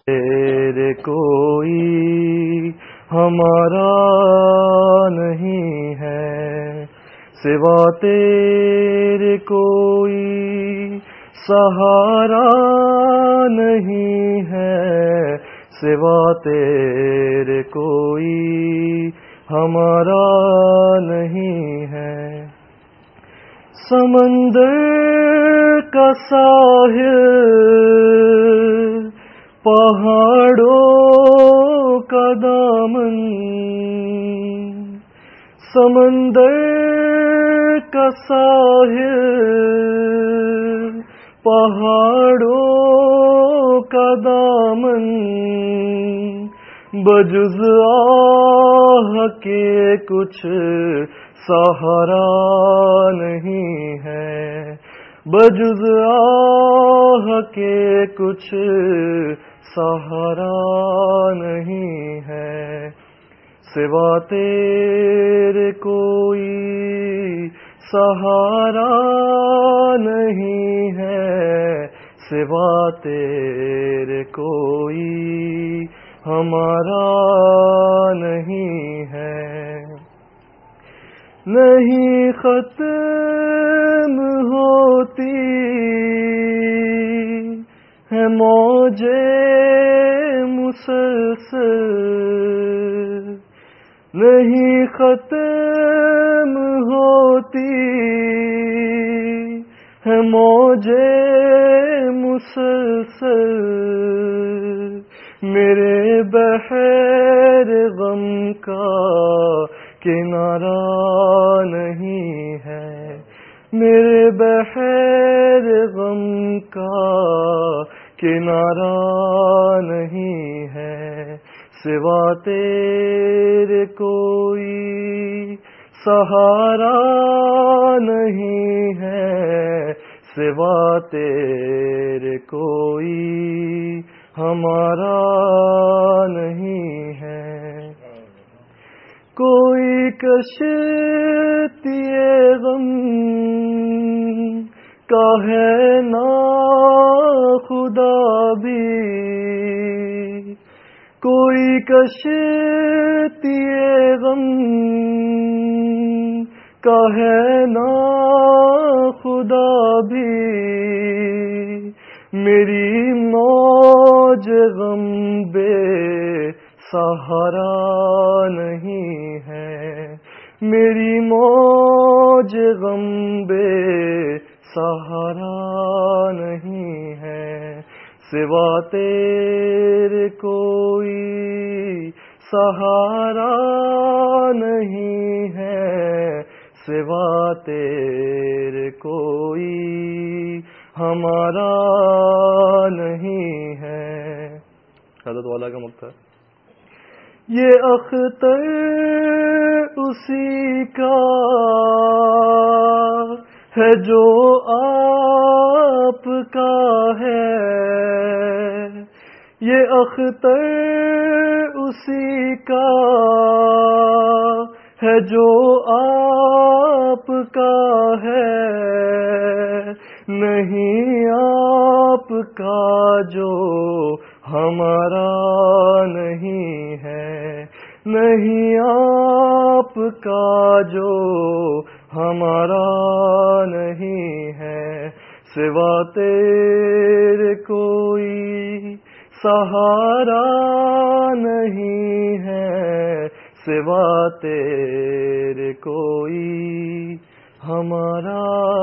تیرے کوئی ہمارا نہیں ہے، سوا تیرے کوئی سہارا نہیں ہے، سوا تیرے کوئی ہمارا نہیں ہے۔ سمندر کا ساحل، پہاڑوں کا دامن، سمندر کا ساحل، پہاڑوں کا دامن، بجز آہ کے کچھ سہارا نہیں ہے، بجز آہ کے کچھ سہارا نہیں ہے، سوا تیرے کوئی سہارا نہیں ہے، سوا تیرے کوئی ہمارا نہیں ہے۔ نہیں ختم ہوتی ہے موجیں مسلسل، نہیں ختم ہوتی ہے موجیں مسلسل، میرے بحر غم کا کنارہ نہیں ہے، میرے بحر غم کا کنارہ نہیں ہے، سوا تیرے کوئی سہارا نہیں ہے، سوا تیرے کوئی ہمارا نہیں ہے۔ کوئی کشتی غم کا ہے نا خدا بھی، کوئی کشتی غم کا ہے نا خدا بھی، میری موج غم بے سہارا نہیں ہے، میری موج غم بے سہارا نہیں ہے، سوا تیرے کوئی سہارا نہیں ہے، سوا تیرے کوئی ہمارا نہیں ہے۔ حضرت والا کا مقطع۔ یہ اختر اسی کا ہے جو آپ کا ہے، یہ اختر اسی کا ہے جو آپ کا ہے، نہیں آپ کا جو ہمارا نہیں ہے، نہیں آپ کا جو ہمارا نہیں ہے، سوا تیرے کوئی سہارا نہیں ہے، سوا تیرے کوئی ہمارا